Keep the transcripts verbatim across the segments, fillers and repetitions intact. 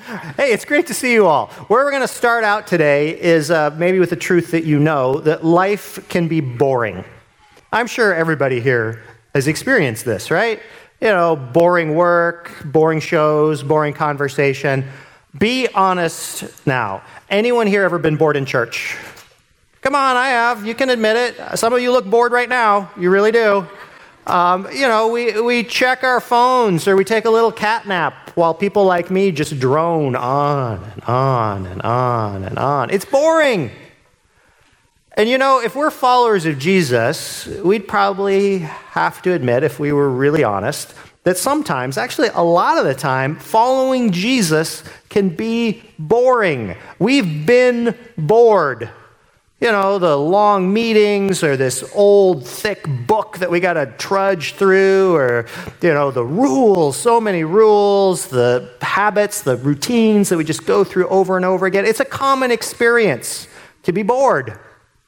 Hey, it's great to see you all. Where we're going to start out today is uh, maybe with the truth that you know, that life can be boring. I'm sure everybody here has experienced this, right? You know, boring work, boring shows, boring conversation. Be honest now. Anyone here ever been bored in church? Come on, I have. You can admit it. Some of you look bored right now. You really do. Um, you know, we, we check our phones or we take a little cat nap while people like me just drone on and on and on and on. It's boring. And you know, if we're followers of Jesus, we'd probably have to admit, if we were really honest, that sometimes, actually a lot of the time, following Jesus can be boring. We've been bored. You know, the long meetings or this old thick book that we got to trudge through, or, you know, the rules, so many rules, the habits, the routines that we just go through over and over again. It's a common experience to be bored.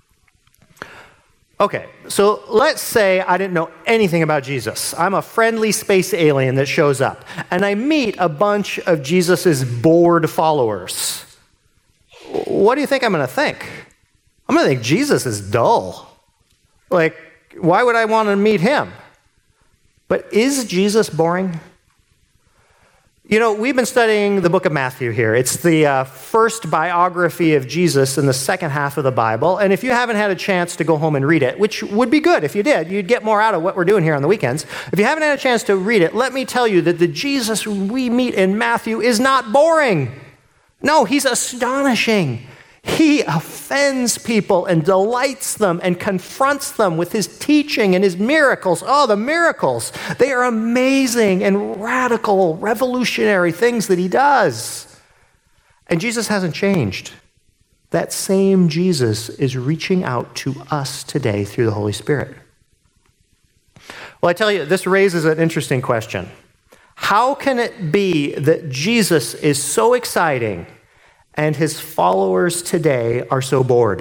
Okay, so let's say I didn't know anything about Jesus. I'm a friendly space alien that shows up, and I meet a bunch of Jesus's bored followers. What do you think I'm going to think? I'm going to think Jesus is dull. Like, why would I want to meet him? But is Jesus boring? You know, we've been studying the book of Matthew here. It's the uh, first biography of Jesus in the second half of the Bible. And if you haven't had a chance to go home and read it, which would be good if you did, you'd get more out of what we're doing here on the weekends. If you haven't had a chance to read it, let me tell you that the Jesus we meet in Matthew is not boring. No, he's astonishing. He offends people and delights them and confronts them with his teaching and his miracles. Oh, the miracles. They are amazing and radical, revolutionary things that he does. And Jesus hasn't changed. That same Jesus is reaching out to us today through the Holy Spirit. Well, I tell you, this raises an interesting question. How can it be that Jesus is so exciting and his followers today are so bored?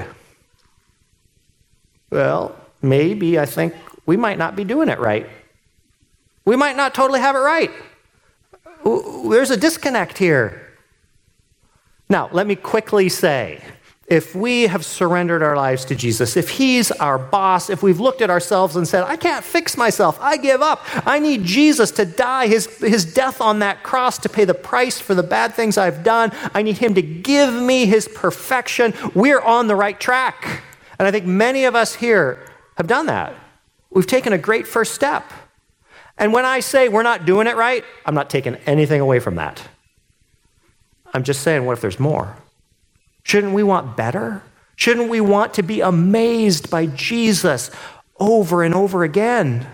Well, maybe I think we might not be doing it right. We might not totally have it right. There's a disconnect here. Now, let me quickly say, if we have surrendered our lives to Jesus, if he's our boss, if we've looked at ourselves and said, I can't fix myself, I give up, I need Jesus to die, his, his death on that cross to pay the price for the bad things I've done, I need him to give me his perfection, we're on the right track. And I think many of us here have done that. We've taken a great first step. And when I say we're not doing it right, I'm not taking anything away from that. I'm just saying, what if there's more? Shouldn't we want better? Shouldn't we want to be amazed by Jesus over and over again?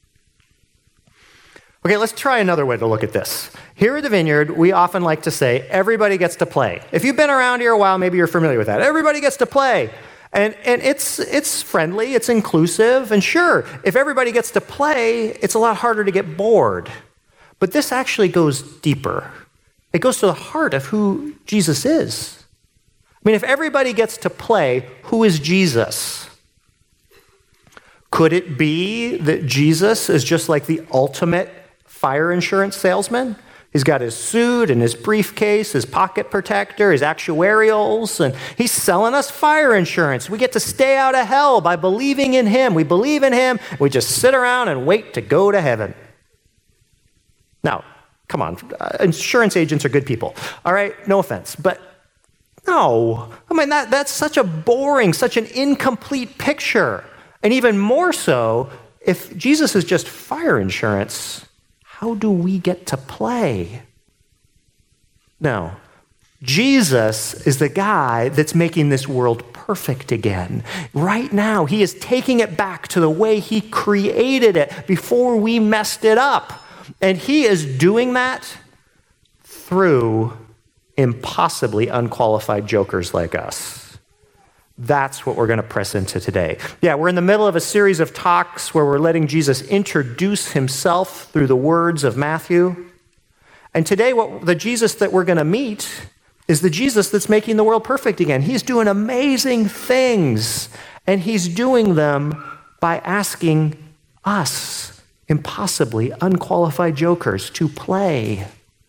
Okay, let's try another way to look at this. Here at the Vineyard, we often like to say, everybody gets to play. If you've been around here a while, maybe you're familiar with that. Everybody gets to play. And, and it's, it's friendly, it's inclusive, and sure, if everybody gets to play, it's a lot harder to get bored. But this actually goes deeper. It goes to the heart of who Jesus is. I mean, if everybody gets to play, who is Jesus? Could it be that Jesus is just like the ultimate fire insurance salesman? He's got his suit and his briefcase, his pocket protector, his actuarials, and he's selling us fire insurance. We get to stay out of hell by believing in him. We believe in him. We just sit around and wait to go to heaven. Now, come on, uh, insurance agents are good people. All right, no offense, but no, I mean, that, that's such a boring, such an incomplete picture. And even more so, if Jesus is just fire insurance, how do we get to play? No, Jesus is the guy that's making this world perfect again. Right now, he is taking it back to the way he created it before we messed it up. And he is doing that through impossibly unqualified jokers like us. That's what we're going to press into today. Yeah, we're in the middle of a series of talks where we're letting Jesus introduce himself through the words of Matthew. And today, what the Jesus that we're going to meet is the Jesus that's making the world perfect again. He's doing amazing things, and he's doing them by asking us, impossibly unqualified jokers, to play.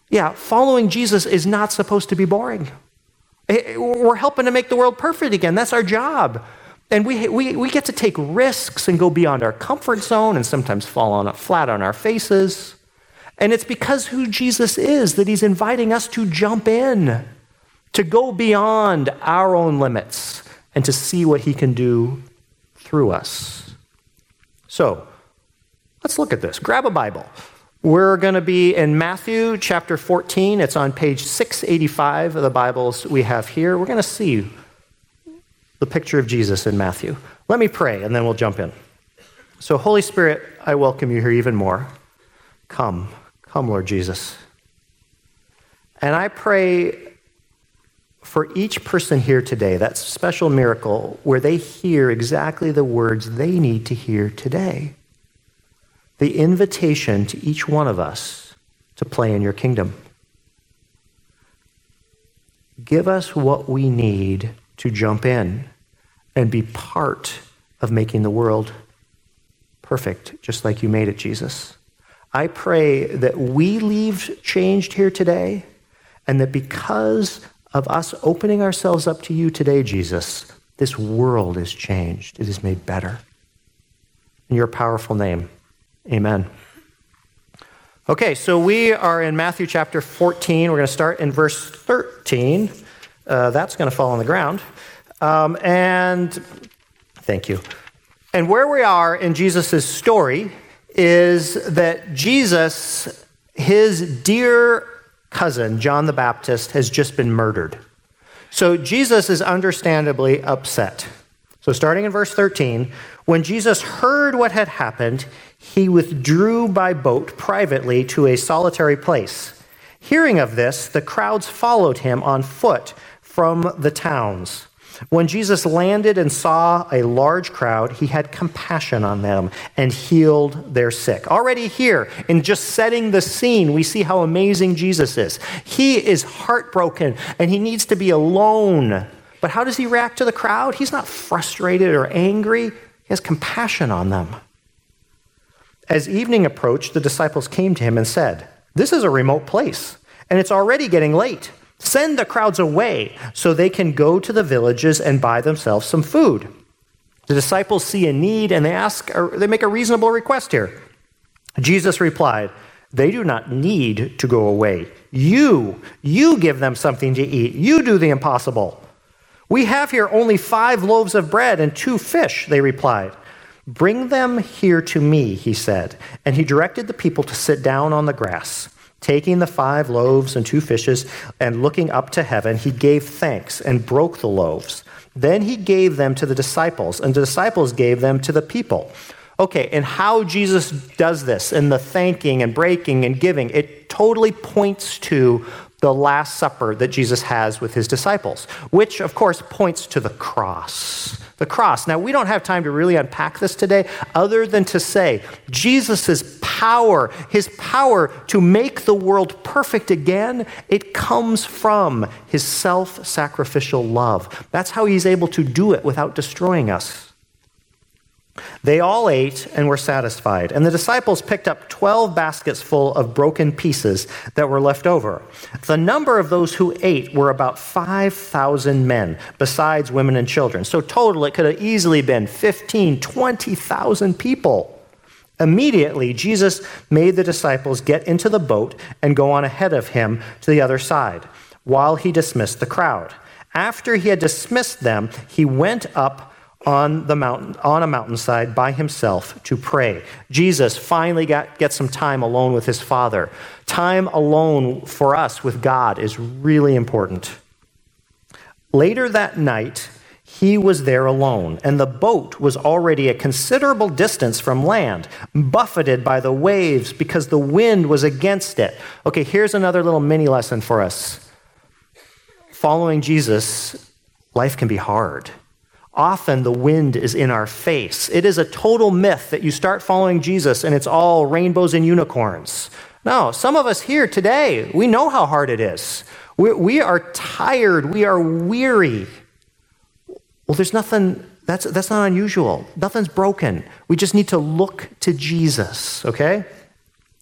Yeah, following Jesus is not supposed to be boring. We're helping to make the world perfect again. That's our job. And we, we, we get to take risks and go beyond our comfort zone and sometimes fall on flat on our faces. And it's because who Jesus is that he's inviting us to jump in, to go beyond our own limits and to see what he can do through us. So let's look at this. Grab a Bible. We're going to be in Matthew chapter fourteen. It's on page six eighty-five of the Bibles we have here. We're going to see the picture of Jesus in Matthew. Let me pray, and then we'll jump in. So, Holy Spirit, I welcome you here even more. Come, come, Lord Jesus. And I pray for each person here today, that special miracle where they hear exactly the words they need to hear today. The invitation to each one of us to play in your kingdom. Give us what we need to jump in and be part of making the world perfect, just like you made it, Jesus. I pray that we leave changed here today, and that because of us opening ourselves up to you today, Jesus, this world is changed. It is made better. In your powerful name, amen. Okay, so we are in Matthew chapter fourteen. We're going to start in verse thirteen. Uh, that's going to fall on the ground. Um, and thank you. And where we are in Jesus' story is that Jesus, his dear cousin, John the Baptist, has just been murdered. So Jesus is understandably upset. So starting in verse thirteen, when Jesus heard what had happened, he withdrew by boat privately to a solitary place. Hearing of this, the crowds followed him on foot from the towns. When Jesus landed and saw a large crowd, he had compassion on them and healed their sick. Already here, in just setting the scene, we see how amazing Jesus is. He is heartbroken and he needs to be alone. But how does he react to the crowd? He's not frustrated or angry. He has compassion on them. As evening approached, the disciples came to him and said, "This is a remote place, and it's already getting late. Send the crowds away so they can go to the villages and buy themselves some food." The disciples see a need and they ask, or they make a reasonable request here. Jesus replied, "They do not need to go away. You, you give them something to eat. You do the impossible." "We have here only five loaves of bread and two fish," they replied. "Bring them here to me," he said, and he directed the people to sit down on the grass. Taking the five loaves and two fishes and looking up to heaven, he gave thanks and broke the loaves. Then he gave them to the disciples, and the disciples gave them to the people. Okay, and how Jesus does this, and the thanking and breaking and giving, it totally points to the Last Supper that Jesus has with his disciples, which, of course, points to the cross. The cross. Now, we don't have time to really unpack this today, other than to say Jesus' power, his power to make the world perfect again, it comes from his self-sacrificial love. That's how he's able to do it without destroying us. They all ate and were satisfied, and the disciples picked up twelve baskets full of broken pieces that were left over. The number of those who ate were about five thousand men, besides women and children. So total, it could have easily been fifteen, twenty thousand people. Immediately, Jesus made the disciples get into the boat and go on ahead of him to the other side, while he dismissed the crowd. After he had dismissed them, he went up on the mountain, on a mountainside by himself to pray. Jesus finally got get some time alone with his Father. Time alone for us with God is really important. Later that night, he was there alone, and the boat was already a considerable distance from land, buffeted by the waves because the wind was against it. Okay, here's another little mini lesson for us. Following Jesus, life can be hard. Often the wind is in our face. It is a total myth that you start following Jesus and it's all rainbows and unicorns. No, some of us here today, we know how hard it is. We, we are tired. We are weary. Well, there's nothing, that's, that's not unusual. Nothing's broken. We just need to look to Jesus, okay?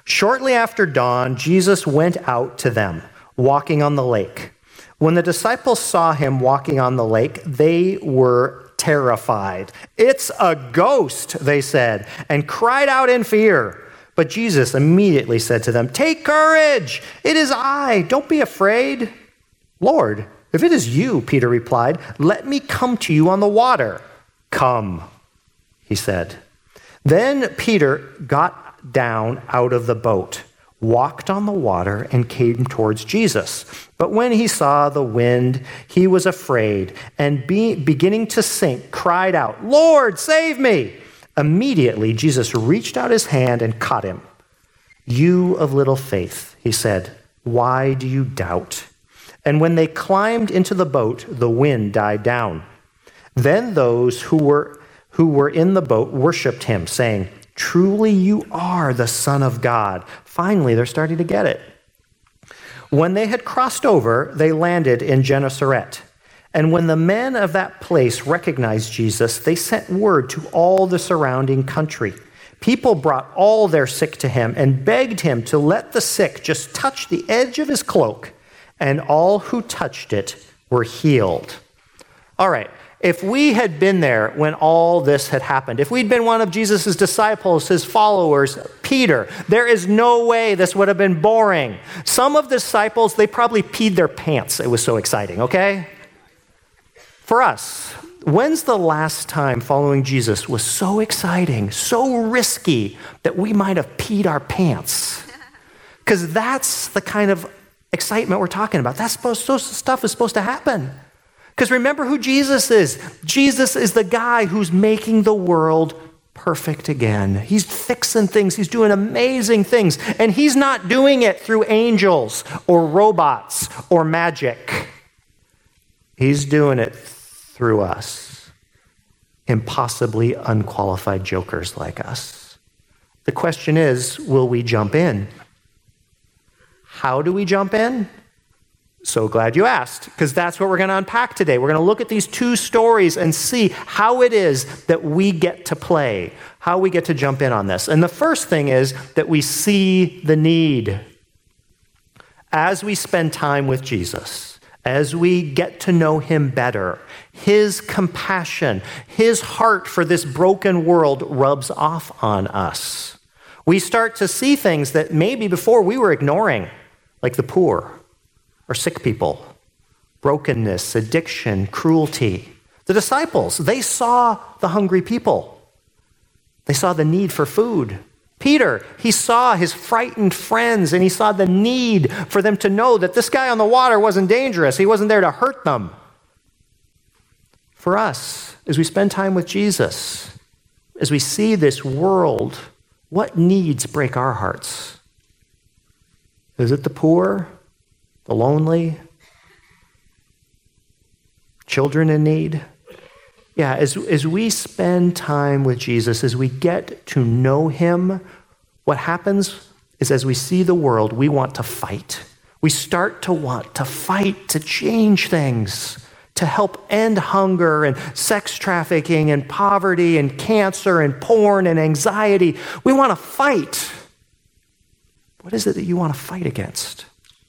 Shortly after dawn, Jesus went out to them, walking on the lake. When the disciples saw him walking on the lake, they were terrified. "It's a ghost," they said, and cried out in fear. But Jesus immediately said to them, "Take courage, it is I, don't be afraid." "Lord, if it is you," Peter replied, "let me come to you on the water." "Come," he said. Then Peter got down out of the boat, walked on the water, and came towards Jesus. But when he saw the wind, he was afraid, and be, beginning to sink, cried out, "Lord, save me!" Immediately, Jesus reached out his hand and caught him. "You of little faith," he said, "why do you doubt?" And when they climbed into the boat, the wind died down. Then those who were who were in the boat worshipped him, saying, "Truly you are the Son of God." Finally, they're starting to get it. When they had crossed over, they landed in Gennesaret. And when the men of that place recognized Jesus, they sent word to all the surrounding country. People brought all their sick to him and begged him to let the sick just touch the edge of his cloak, and all who touched it were healed. All right. If we had been there when all this had happened, if we'd been one of Jesus' disciples, his followers, Peter, there is no way this would have been boring. Some of the disciples, they probably peed their pants. It was so exciting, okay? For us, when's the last time following Jesus was so exciting, so risky, that we might have peed our pants? Because that's the kind of excitement we're talking about. That's supposed, so stuff is supposed to happen. Because remember who Jesus is. Jesus is the guy who's making the world perfect again. He's fixing things. He's doing amazing things. And he's not doing it through angels or robots or magic. He's doing it through us, impossibly unqualified jokers like us. The question is, will we jump in? How do we jump in? So glad you asked, because that's what we're going to unpack today. We're going to look at these two stories and see how it is that we get to play, how we get to jump in on this. And the first thing is that we see the need. As we spend time with Jesus, as we get to know him better, his compassion, his heart for this broken world rubs off on us. We start to see things that maybe before we were ignoring, like the poor, or sick people, brokenness, addiction, cruelty. The disciples, they saw the hungry people. They saw the need for food. Peter, he saw his frightened friends, and he saw the need for them to know that this guy on the water wasn't dangerous. He wasn't there to hurt them. For us, as we spend time with Jesus, as we see this world, what needs break our hearts? Is it the poor? The lonely, children in need? Yeah, as, as we spend time with Jesus, as we get to know him, what happens is as we see the world, we want to fight. We start to want to fight to change things, to help end hunger and sex trafficking and poverty and cancer and porn and anxiety. We want to fight. What is it that you want to fight against?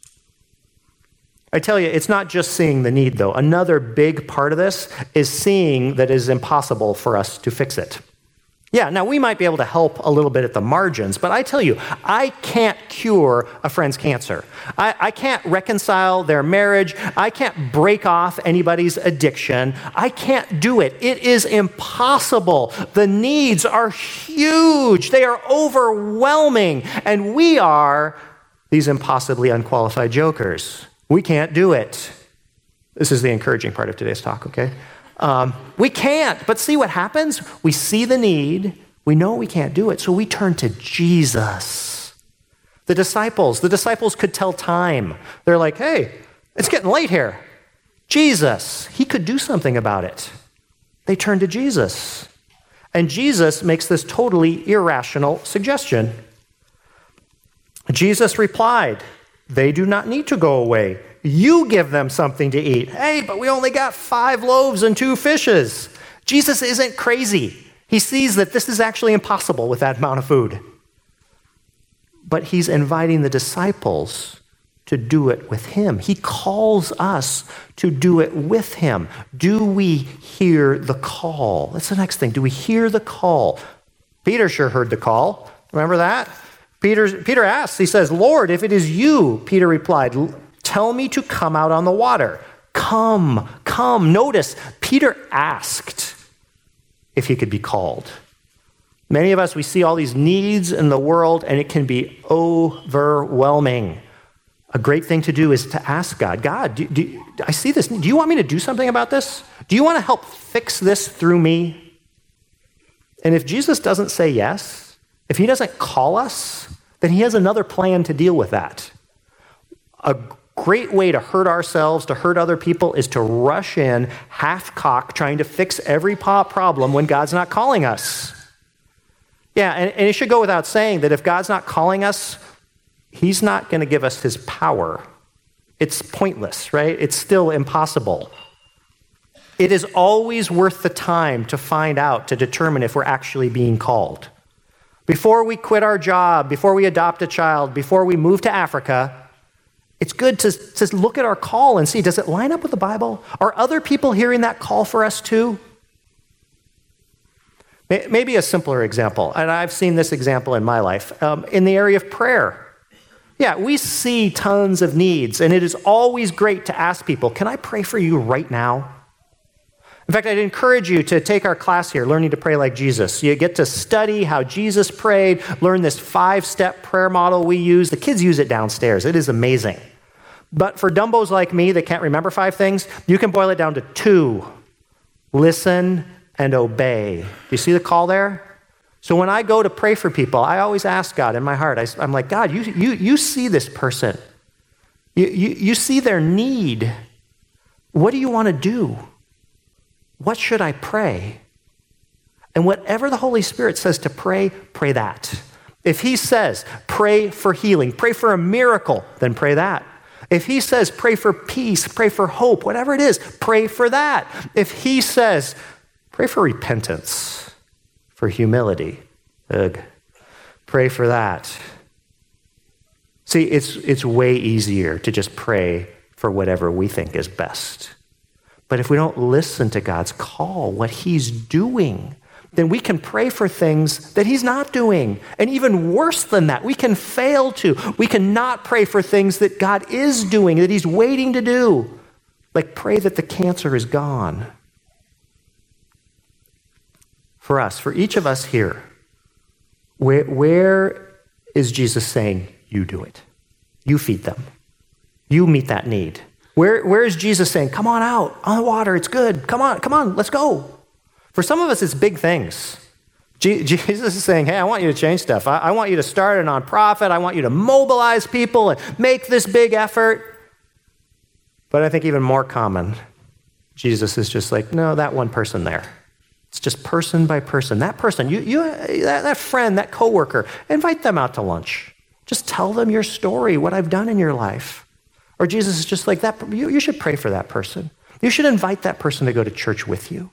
I tell you, it's not just seeing the need, though. Another big part of this is seeing that it is impossible for us to fix it. Yeah, now we might be able to help a little bit at the margins, but I tell you, I can't cure a friend's cancer. I, I can't reconcile their marriage. I can't break off anybody's addiction. I can't do it. It is impossible. The needs are huge. They are overwhelming, and we are these impossibly unqualified jokers. We can't do it. This is the encouraging part of today's talk, okay? Um, we can't, but see what happens? We see the need. We know we can't do it, so we turn to Jesus. The disciples, the disciples could tell time. They're like, hey, it's getting late here. Jesus, he could do something about it. They turn to Jesus. And Jesus makes this totally irrational suggestion. Jesus replied, "They do not need to go away. You give them something to eat." Hey, but we only got five loaves and two fishes. Jesus isn't crazy. He sees that this is actually impossible with that amount of food. but he's inviting the disciples to do it with him. He calls us to do it with him. Do we hear the call? That's the next thing. Do we hear the call? Peter sure heard the call. Remember that? Peter, Peter asks, he says, Lord, if it is you, Peter replied, tell me to come out on the water. Come, come. Notice, Peter asked if he could be called. Many of us, we see all these needs in the world, and it can be overwhelming. A great thing to do is to ask God, God, do, do, I see this. Do you want me to do something about this? Do you want to help fix this through me? And if Jesus doesn't say yes, if he doesn't call us, then he has another plan to deal with that. A great way to hurt ourselves, to hurt other people, is to rush in half-cocked, trying to fix every problem when God's not calling us. Yeah, and, and it should go without saying that if God's not calling us, he's not going to give us his power. It's pointless, right? It's still impossible. It is always worth the time to find out, to determine if we're actually being called. Before we quit our job, before we adopt a child, before we move to Africa, it's good to, to look at our call and see, does it line up with the Bible? Are other people hearing that call for us too? Maybe a simpler example, and I've seen this example in my life, um, in the area of prayer. Yeah, we see tons of needs, and it is always great to ask people, can I pray for you right now? In fact, I'd encourage you to take our class here, Learning to Pray Like Jesus. You get to study how Jesus prayed, learn this five-step prayer model we use. The kids use it downstairs. It is amazing. But for dumbos like me that can't remember five things, you can boil it down to two. Listen and obey. Do you see the call there? So when I go to pray for people, I always ask God in my heart, I, I'm like, God, you, you, you see this person. You, you, you see their need. What do you want to do? What should I pray? And whatever the Holy Spirit says to pray, pray that. If he says, pray for healing, pray for a miracle, then pray that. If he says, pray for peace, pray for hope, whatever it is, pray for that. If he says, pray for repentance, for humility, ugh, pray for that. See, it's, it's way easier to just pray for whatever we think is best. But if we don't listen to God's call, what he's doing, then we can pray for things that he's not doing. And even worse than that, we can fail to. We cannot pray for things that God is doing, that he's waiting to do. Like pray that the cancer is gone. For us, for each of us here, where, where is Jesus saying, you do it? You feed them. You meet that need. Where, where is Jesus saying, come on out on the water, it's good. Come on, come on, let's go. For some of us, it's big things. Je- Jesus is saying, hey, I want you to change stuff. I, I want you to start a nonprofit. I want you to mobilize people and make this big effort. But I think even more common, Jesus is just like, no, that one person there. It's just person by person. That person, you, you, that, that friend, that coworker, invite them out to lunch. Just tell them your story, what I've done in your life. Or Jesus is just like, that. You, you should pray for that person. You should invite that person to go to church with you.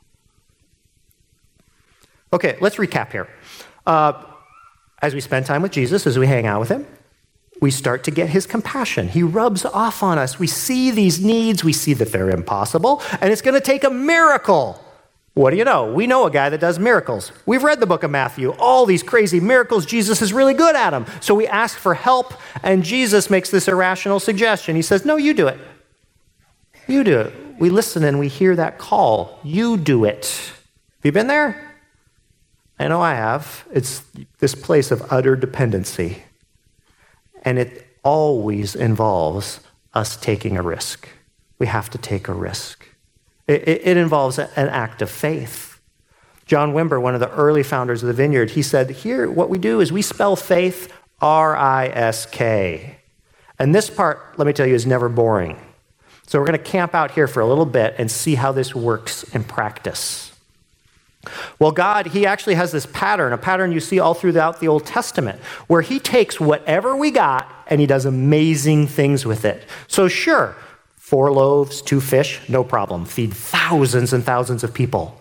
Okay, let's recap here. Uh, as we spend time with Jesus, as we hang out with him, we start to get his compassion. He rubs off on us. We see these needs. We see that they're impossible, and it's going to take a miracle. What do you know? We know a guy that does miracles. We've read the book of Matthew. All these crazy miracles, Jesus is really good at them. So we ask for help, and Jesus makes this irrational suggestion. He says, no, you do it. You do it. We listen and we hear that call. You do it. Have you been there? I know I have. It's this place of utter dependency. And it always involves us taking a risk. We have to take a risk. It, it, it involves a, an act of faith. John Wimber, one of the early founders of the Vineyard, he said, here, what we do is we spell faith R I S K. And this part, let me tell you, is never boring. So we're going to camp out here for a little bit and see how this works in practice. Well, God, he actually has this pattern, a pattern you see all throughout the Old Testament, where he takes whatever we got and he does amazing things with it. So sure, four loaves, two fish, no problem. Feed thousands and thousands of people.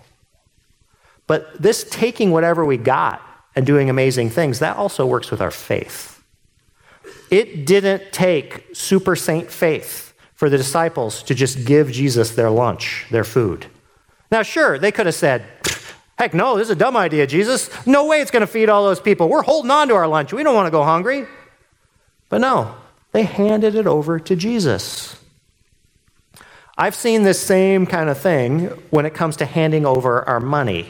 But this taking whatever we got and doing amazing things, that also works with our faith. It didn't take super saint faith for the disciples to just give Jesus their lunch, their food. Now, sure, they could have said, heck no, this is a dumb idea, Jesus. No way it's going to feed all those people. We're holding on to our lunch. We don't want to go hungry. But no, they handed it over to Jesus. I've seen this same kind of thing when it comes to handing over our money.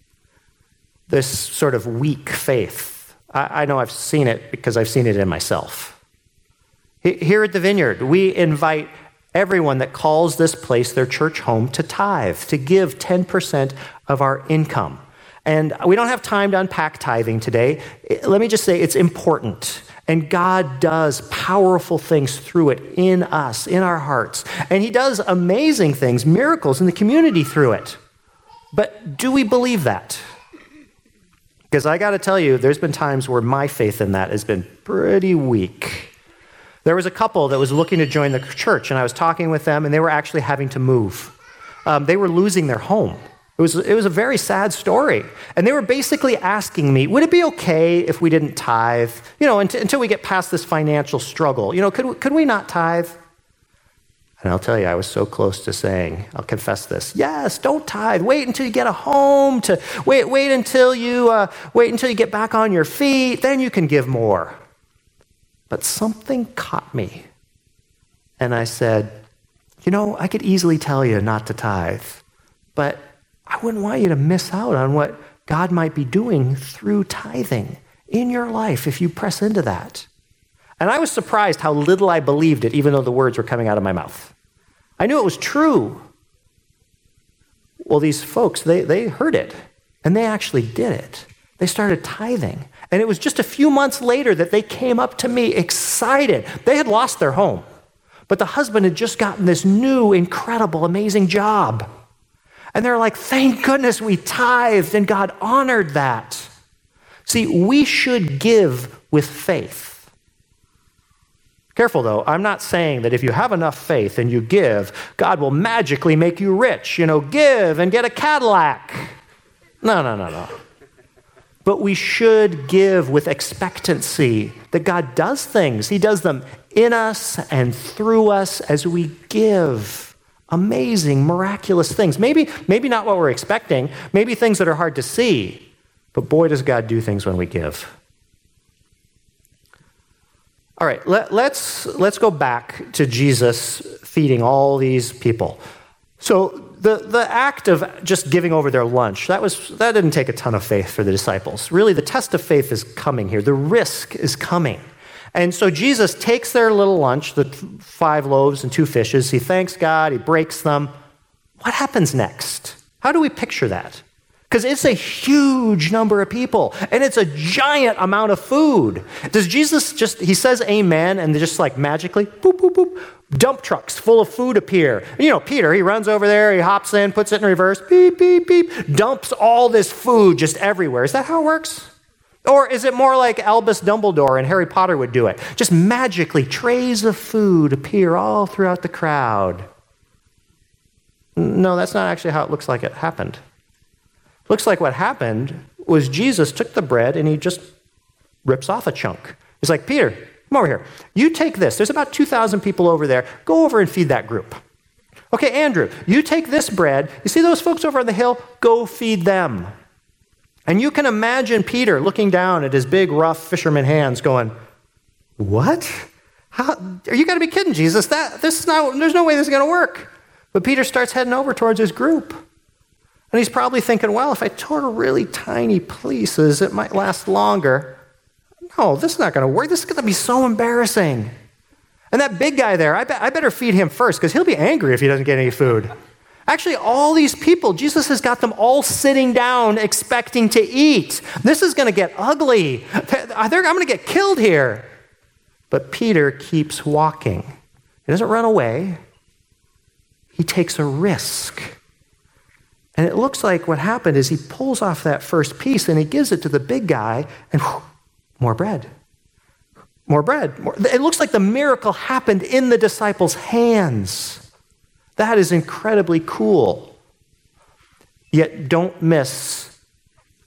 This sort of weak faith. I, I know I've seen it because I've seen it in myself. Here at the Vineyard, we invite everyone that calls this place their church home to tithe, to give ten percent of our income. And we don't have time to unpack tithing today. Let me just say it's important. And God does powerful things through it in us, in our hearts. And he does amazing things, miracles in the community through it. But do we believe that? Because I got to tell you, there's been times where my faith in that has been pretty weak. There was a couple that was looking to join the church, and I was talking with them, and they were actually having to move. Um, they were losing their home. It was, it was a very sad story. And they were basically asking me, would it be okay if we didn't tithe? You know, until, until we get past this financial struggle. You know, could, could we not tithe? And I'll tell you, I was so close to saying, I'll confess this. Yes, don't tithe. Wait until you get a home. To wait, wait until you uh, wait until you get back on your feet. Then you can give more. But something caught me. And I said, you know, I could easily tell you not to tithe, but I wouldn't want you to miss out on what God might be doing through tithing in your life if you press into that. And I was surprised how little I believed it, even though the words were coming out of my mouth. I knew it was true. Well, these folks, they, they heard it, and they actually did it. They started tithing. And it was just a few months later that they came up to me excited. They had lost their home, but the husband had just gotten this new, incredible, amazing job. And they're like, thank goodness we tithed and God honored that. See, we should give with faith. Careful though, I'm not saying that if you have enough faith and you give, God will magically make you rich. You know, give and get a Cadillac. No, no, no, no. But we should give with expectancy that God does things. He does them in us and through us as we give. Amazing, miraculous things. Maybe, maybe not what we're expecting. Maybe things that are hard to see. But boy, does God do things when we give. All right, let, let's, let's go back to Jesus feeding all these people. So the, the act of just giving over their lunch, that was that didn't take a ton of faith for the disciples. Really, the test of faith is coming here. The risk is coming. And so Jesus takes their little lunch, the five loaves and two fishes. He thanks God. He breaks them. What happens next? How do we picture that? Because it's a huge number of people, and it's a giant amount of food. Does Jesus just, he says amen, and just like magically, boop, boop, boop, dump trucks full of food appear. You know, Peter, he runs over there, he hops in, puts it in reverse, beep, beep, beep, dumps all this food just everywhere. Is that how it works? Or is it more like Albus Dumbledore and Harry Potter would do it? Just magically, trays of food appear all throughout the crowd. No, that's not actually how it looks like it happened. Looks like what happened was Jesus took the bread and he just rips off a chunk. He's like, Peter, come over here. You take this. There's about two thousand people over there. Go over and feed that group. Okay, Andrew, you take this bread. You see those folks over on the hill? Go feed them. And you can imagine Peter looking down at his big, rough fisherman hands going, what? How? Are you got to be kidding, Jesus? That this is not, there's no way this is going to work. But Peter starts heading over towards his group. And he's probably thinking, well, if I tore really tiny pieces, it might last longer. No, this is not going to work. This is going to be so embarrassing. And that big guy there, I, be- I better feed him first because he'll be angry if he doesn't get any food. Actually, all these people, Jesus has got them all sitting down expecting to eat. This is going to get ugly. I'm going to get killed here. But Peter keeps walking. He doesn't run away. He takes a risk. And it looks like what happened is he pulls off that first piece and he gives it to the big guy and whew, more bread. More bread. More. It looks like the miracle happened in the disciples' hands. That is incredibly cool. Yet don't miss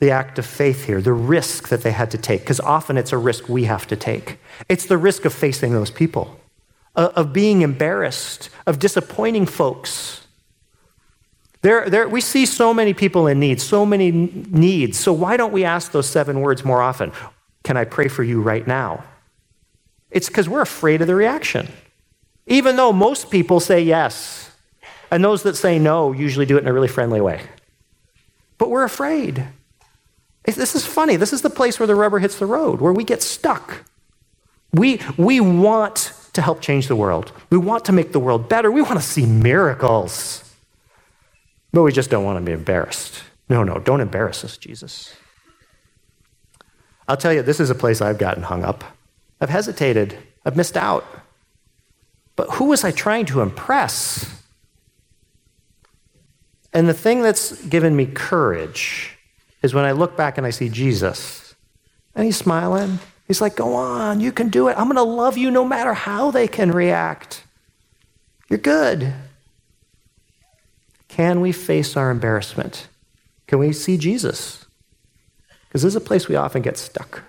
the act of faith here, the risk that they had to take, because often it's a risk we have to take. It's the risk of facing those people, of being embarrassed, of disappointing folks. There, there, we see so many people in need, so many needs. So why don't we ask those seven words more often? Can I pray for you right now? It's because we're afraid of the reaction. Even though most people say yes, and those that say no usually do it in a really friendly way. But we're afraid. This is funny. This is the place where the rubber hits the road, where we get stuck. We, we want to help change the world. We want to make the world better. We want to see miracles. But we just don't want to be embarrassed. No, no, don't embarrass us, Jesus. I'll tell you, this is a place I've gotten hung up. I've hesitated. I've missed out. But who was I trying to impress? And the thing that's given me courage is when I look back and I see Jesus, and he's smiling. He's like, go on, you can do it. I'm going to love you no matter how they can react. You're good. Can we face our embarrassment? Can we see Jesus? Because this is a place we often get stuck.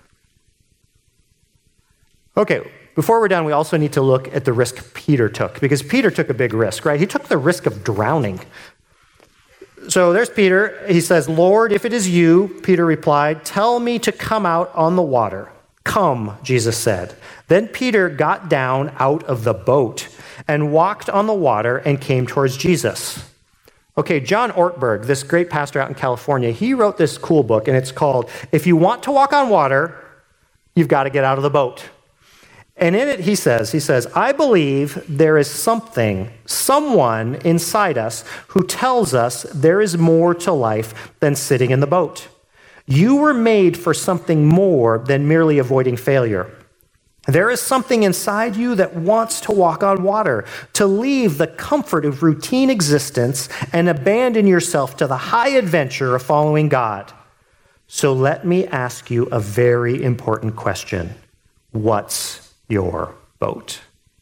Okay, before we're done, we also need to look at the risk Peter took, because Peter took a big risk, right? He took the risk of drowning. So there's Peter. He says, Lord, if it is you, Peter replied, tell me to come out on the water. Come, Jesus said. Then Peter got down out of the boat and walked on the water and came towards Jesus. Okay, John Ortberg, this great pastor out in California, he wrote this cool book, and it's called, If You Want to Walk on Water, You've Got to Get Out of the Boat. And in it, he says, he says, I believe there is something, someone inside us who tells us there is more to life than sitting in the boat. You were made for something more than merely avoiding failure. There is something inside you that wants to walk on water, to leave the comfort of routine existence and abandon yourself to the high adventure of following God. So let me ask you a very important question. What's your boat?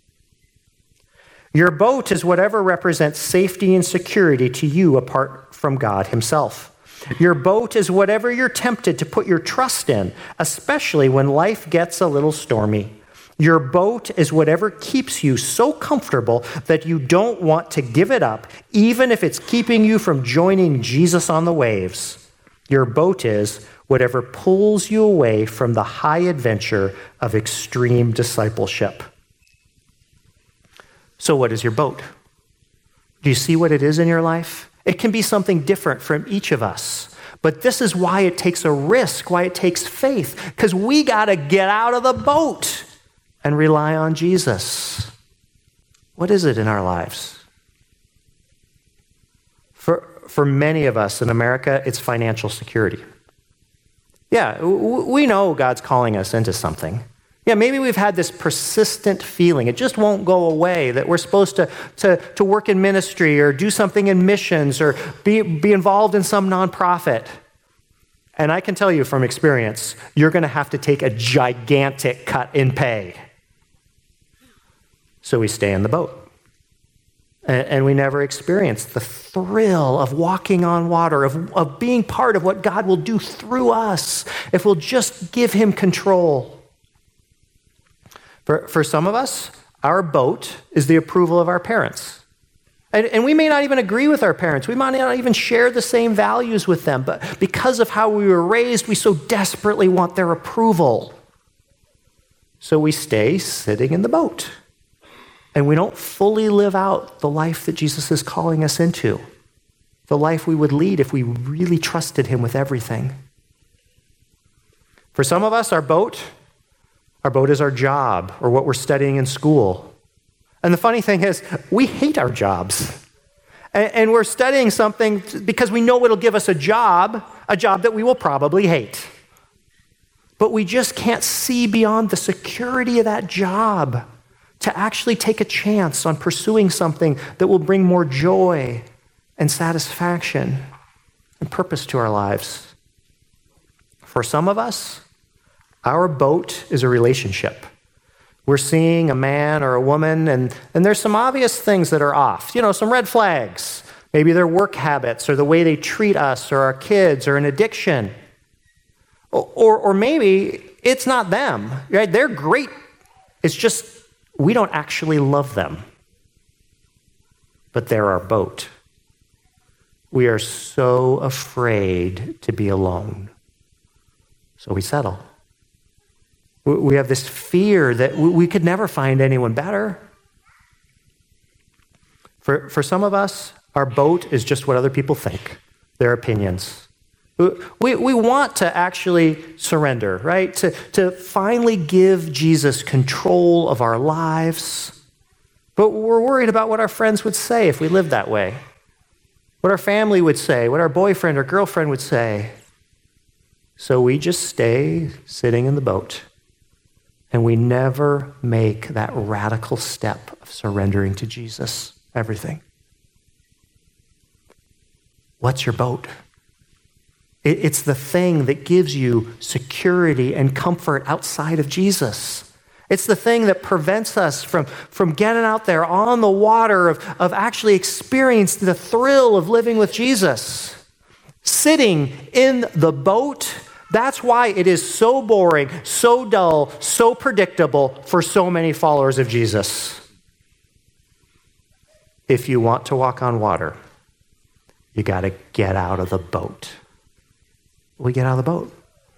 Your boat is whatever represents safety and security to you apart from God himself. Your boat is whatever you're tempted to put your trust in, especially when life gets a little stormy. Your boat is whatever keeps you so comfortable that you don't want to give it up, even if it's keeping you from joining Jesus on the waves. Your boat is whatever pulls you away from the high adventure of extreme discipleship. So what is your boat? Do you see what it is in your life? It can be something different from each of us. But this is why it takes a risk, why it takes faith, because we got to get out of the boat and rely on Jesus. What is it in our lives? For, for many of us in America, it's financial security. Yeah, w- we know God's calling us into something. Yeah, maybe we've had this persistent feeling, it just won't go away, that we're supposed to, to, to work in ministry or do something in missions or be, be involved in some nonprofit. And I can tell you from experience, you're going to have to take a gigantic cut in pay. So we stay in the boat. And, and we never experience the thrill of walking on water, of, of being part of what God will do through us if we'll just give him control. For, for some of us, our boat is the approval of our parents. And, and we may not even agree with our parents. We might not even share the same values with them. But because of how we were raised, we so desperately want their approval. So we stay sitting in the boat. And we don't fully live out the life that Jesus is calling us into. The life we would lead if we really trusted him with everything. For some of us, our boat... Our boat is our job or what we're studying in school. And the funny thing is, we hate our jobs. And, and we're studying something because we know it'll give us a job, a job that we will probably hate. But we just can't see beyond the security of that job to actually take a chance on pursuing something that will bring more joy and satisfaction and purpose to our lives. For some of us, our boat is a relationship. We're seeing a man or a woman, and, and there's some obvious things that are off. You know, some red flags. Maybe their work habits or the way they treat us or our kids or an addiction. Or, or maybe it's not them, right? They're great. It's just we don't actually love them. But they're our boat. We are so afraid to be alone. So we settle. We have this fear that we could never find anyone better. For, for some of us, our boat is just what other people think, their opinions. We, we want to actually surrender, right? To, to finally give Jesus control of our lives. But we're worried about what our friends would say if we lived that way. What our family would say, what our boyfriend or girlfriend would say. So we just stay sitting in the boat. And we never make that radical step of surrendering to Jesus, everything. What's your boat? It's the thing that gives you security and comfort outside of Jesus. It's the thing that prevents us from, from getting out there on the water, of, of actually experiencing the thrill of living with Jesus. Sitting in the boat, that's why it is so boring, so dull, so predictable for so many followers of Jesus. If you want to walk on water, you got to get out of the boat. We get out of the boat.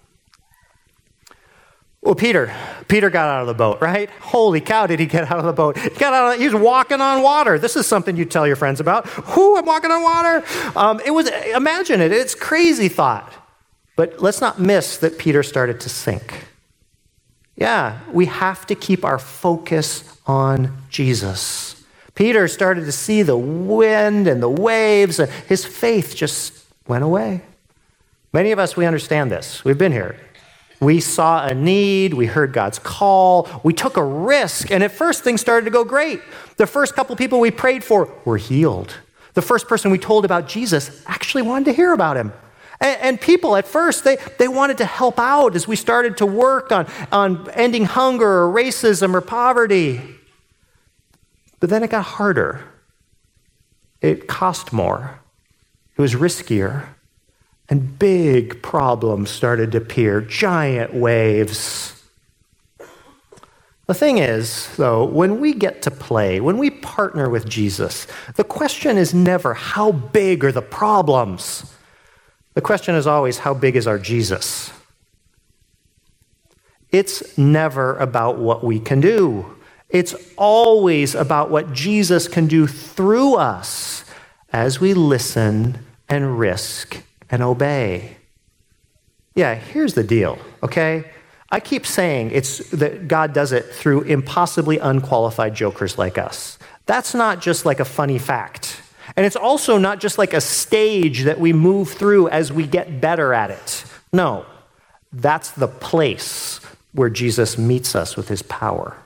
Well, Peter, Peter got out of the boat, right? Holy cow, did he get out of the boat? He got out of, he was walking on water. This is something you tell your friends about. Whoo, I'm walking on water. Um, it was, imagine it, it's crazy thought. But let's not miss that Peter started to sink. Yeah, we have to keep our focus on Jesus. Peter started to see the wind and the waves, and his faith just went away. Many of us, we understand this. We've been here. We saw a need, we heard God's call, we took a risk, and at first things started to go great. The first couple people we prayed for were healed. The first person we told about Jesus actually wanted to hear about him. And, and people at first, they, they wanted to help out as we started to work on, on ending hunger or racism or poverty. But then it got harder. It cost more. It was riskier. And big problems started to appear, giant waves. The thing is, though, when we get to play, when we partner with Jesus, the question is never how big are the problems. The question is always, how big is our Jesus? It's never about what we can do. It's always about what Jesus can do through us as we listen and risk and obey. Yeah, here's the deal, okay? I keep saying it's that God does it through impossibly unqualified jokers like us. That's not just like a funny fact. And it's also not just like a stage that we move through as we get better at it. No, that's the place where Jesus meets us with his power.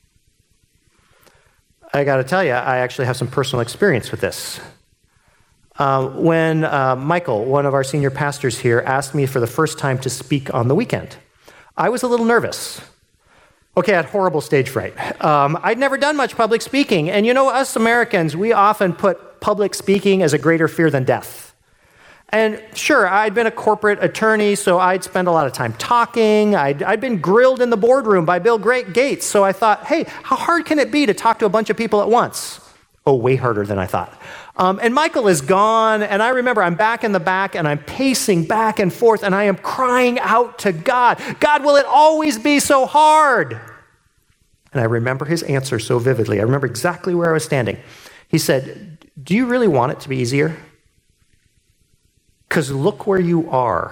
I got to tell you, I actually have some personal experience with this. Uh, when uh, Michael, one of our senior pastors here, asked me for the first time to speak on the weekend, I was a little nervous. Okay, I had horrible stage fright. Um, I'd never done much public speaking, and you know, us Americans, we often put public speaking as a greater fear than death. And sure, I'd been a corporate attorney, so I'd spend a lot of time talking. I'd, I'd been grilled in the boardroom by Bill Gates, so I thought, hey, how hard can it be to talk to a bunch of people at once? Oh, way harder than I thought. Um, and Michael is gone, and I remember I'm back in the back, and I'm pacing back and forth, and I am crying out to God, God, will it always be so hard? And I remember his answer so vividly. I remember exactly where I was standing. He said, do you really want it to be easier? Because look where you are.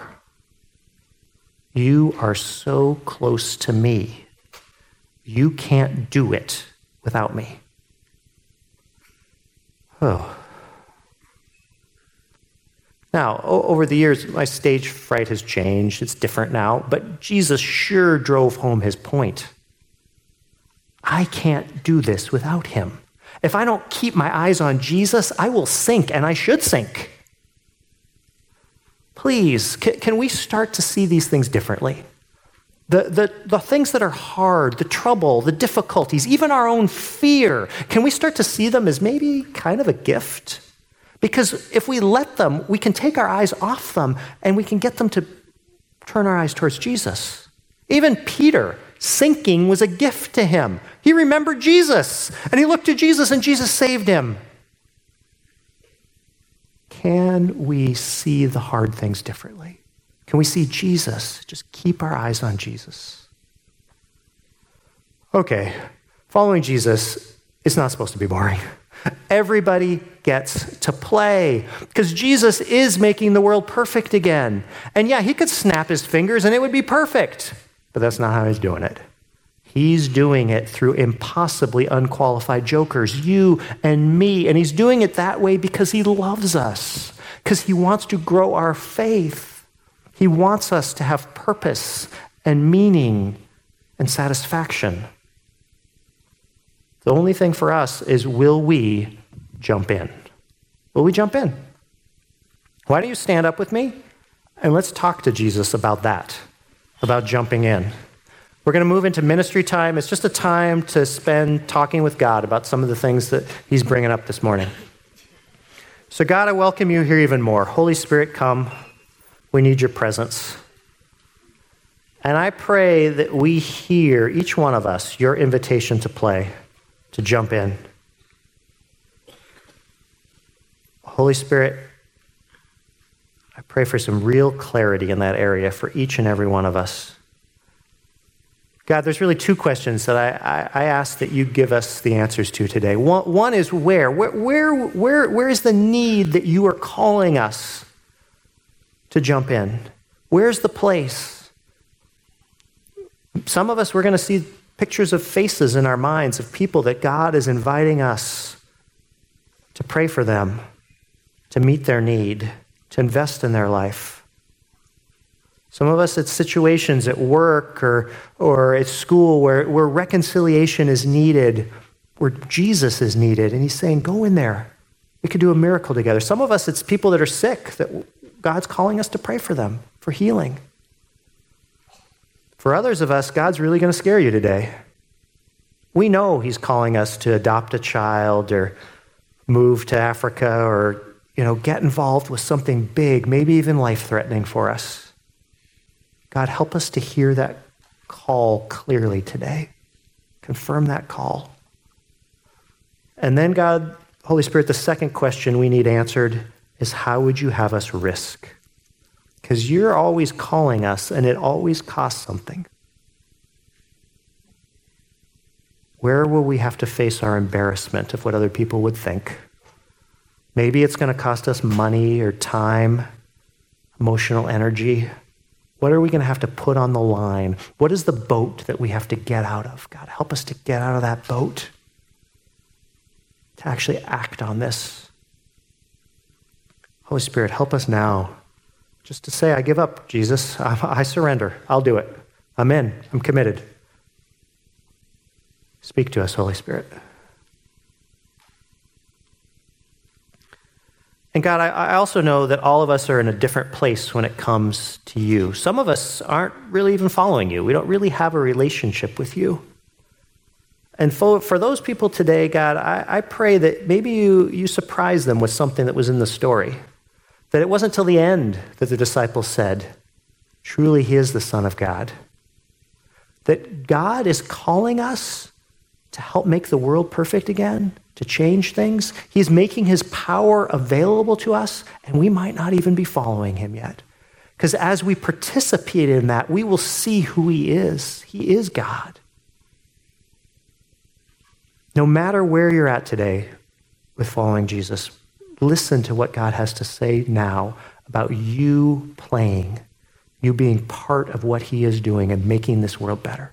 You are so close to me. You can't do it without me. Oh. Now, over the years, my stage fright has changed. It's different now. But Jesus sure drove home his point. I can't do this without him. If I don't keep my eyes on Jesus, I will sink, and I should sink. Please, can, can we start to see these things differently? The, the, the things that are hard, the trouble, the difficulties, even our own fear, can we start to see them as maybe kind of a gift? Because if we let them, we can take our eyes off them and we can get them to turn our eyes towards Jesus. Even Peter, sinking was a gift to him. He remembered Jesus, and he looked to Jesus, and Jesus saved him. Can we see the hard things differently? Can we see Jesus? Just keep our eyes on Jesus. Okay, following Jesus is not supposed to be boring. Everybody gets to play because Jesus is making the world perfect again. And yeah, he could snap his fingers and it would be perfect, but that's not how he's doing it. He's doing it through impossibly unqualified jokers, you and me. And he's doing it that way because he loves us, because he wants to grow our faith. He wants us to have purpose and meaning and satisfaction. The only thing for us is, will we jump in? Will we jump in? Why don't you stand up with me and let's talk to Jesus about that, about jumping in. We're going to move into ministry time. It's just a time to spend talking with God about some of the things that he's bringing up this morning. So God, I welcome you here even more. Holy Spirit, come. We need your presence. And I pray that we hear, each one of us, your invitation to play, to jump in. Holy Spirit, I pray for some real clarity in that area for each and every one of us. God, there's really two questions that I, I, I ask that you give us the answers to today. One, one is where? Where, where, where, where is the need that you are calling us to jump in? Where's the place? Some of us, we're going to see pictures of faces in our minds of people that God is inviting us to pray for them, to meet their need, to invest in their life. Some of us, it's situations at work or, or at school where, where reconciliation is needed, where Jesus is needed, and he's saying, go in there. We could do a miracle together. Some of us, it's people that are sick that God's calling us to pray for them, for healing. For others of us, God's really going to scare you today. We know he's calling us to adopt a child or move to Africa or, you know, get involved with something big, maybe even life-threatening for us. God, help us to hear that call clearly today. Confirm that call. And then, God, Holy Spirit, the second question we need answered is, how would you have us risk? Because you're always calling us, and it always costs something. Where will we have to face our embarrassment of what other people would think? Maybe it's going to cost us money or time, emotional energy. What are we going to have to put on the line? What is the boat that we have to get out of? God, help us to get out of that boat, to actually act on this. Holy Spirit, help us now. Just to say, I give up, Jesus. I, I surrender. I'll do it. I'm in. I'm committed. Speak to us, Holy Spirit. And God, I, I also know that all of us are in a different place when it comes to you. Some of us aren't really even following you. We don't really have a relationship with you. And for, for those people today, God, I, I pray that maybe you, you surprise them with something that was in the story. That it wasn't till the end that the disciples said, truly he is the Son of God. That God is calling us to help make the world perfect again, to change things. He's making his power available to us, and we might not even be following him yet. Because as we participate in that, we will see who he is. He is God. No matter where you're at today with following Jesus, listen to what God has to say now about you playing, you being part of what he is doing and making this world better.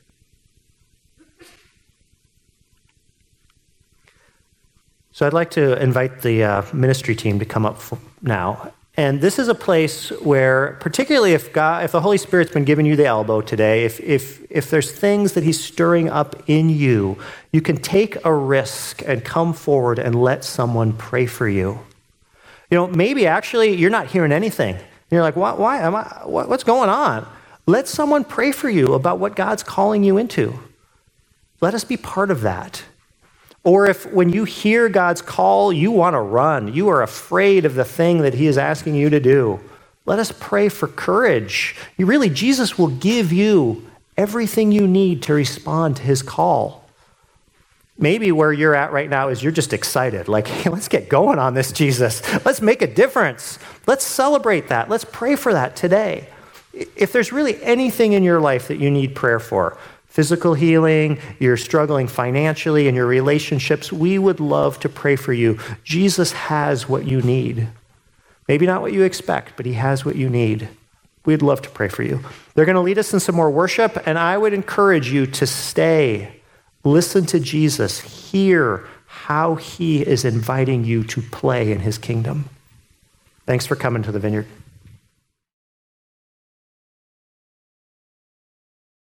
So I'd like to invite the uh, ministry team to come up now. And this is a place where, particularly if God, if the Holy Spirit's been giving you the elbow today, if if if there's things that he's stirring up in you, you can take a risk and come forward and let someone pray for you. You know, maybe actually you're not hearing anything. You're like, why, why am I, what, what's going on? Let someone pray for you about what God's calling you into. Let us be part of that. Or if when you hear God's call, you want to run, you are afraid of the thing that he is asking you to do, Let us pray for courage. You really, Jesus will give you everything you need to respond to his call. Maybe where you're at right now is you're just excited. Like, hey, let's get going on this, Jesus. Let's make a difference. Let's celebrate that. Let's pray for that today. If there's really anything in your life that you need prayer for, physical healing, you're struggling financially in your relationships, we would love to pray for you. Jesus has what you need. Maybe not what you expect, but he has what you need. We'd love to pray for you. They're going to lead us in some more worship, and I would encourage you to stay. Listen to Jesus. Hear how he is inviting you to play in his kingdom. Thanks for coming to the Vineyard.